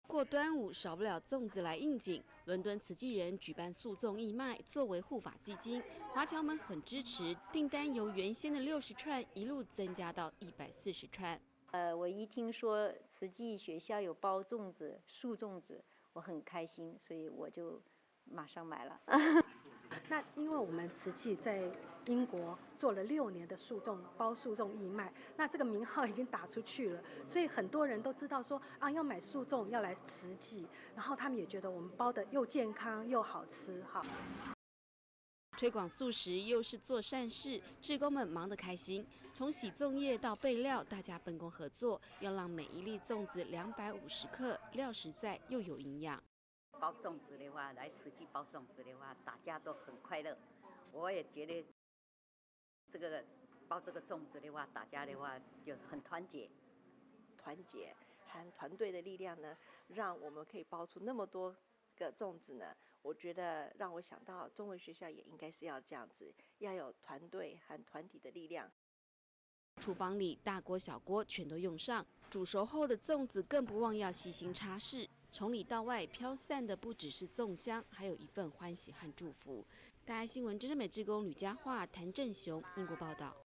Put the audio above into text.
过端午少不了粽子来应景，伦敦慈济人举办素粽义卖，作为护法基金，华侨们很支持，订单由原先的60串一路增加到140串。 我一听说慈济学校有包粽子、素粽子，我很开心，所以我就马上买了。 那因为我们慈济在英国做了6年的包素粽义卖，那这个名号已经打出去了，所以很多人都知道说啊，要买素粽要来慈济，然后他们也觉得我们包的又健康又好吃哈。 推广素食又是做善事，志工们忙得开心。从洗粽叶到备料，大家分工合作，要让每一粒粽子250克，料实在又有营养。 包粽子的话，来慈济包粽子的话，大家都很快乐。我也觉得包这个粽子的话，大家的话就很团结。 团结和团队的力量呢，让我们可以包出那么多个粽子呢。我觉得让我想到中文学校也应该是要这样子，要有团队和团体的力量。 厨房里大锅小锅全都用上，煮熟后的粽子更不忘要细心擦拭。从里到外飘散的不只是粽香，还有一份欢喜和祝福。大爱新闻真善美志工吕佳桦、谭正雄英国报道。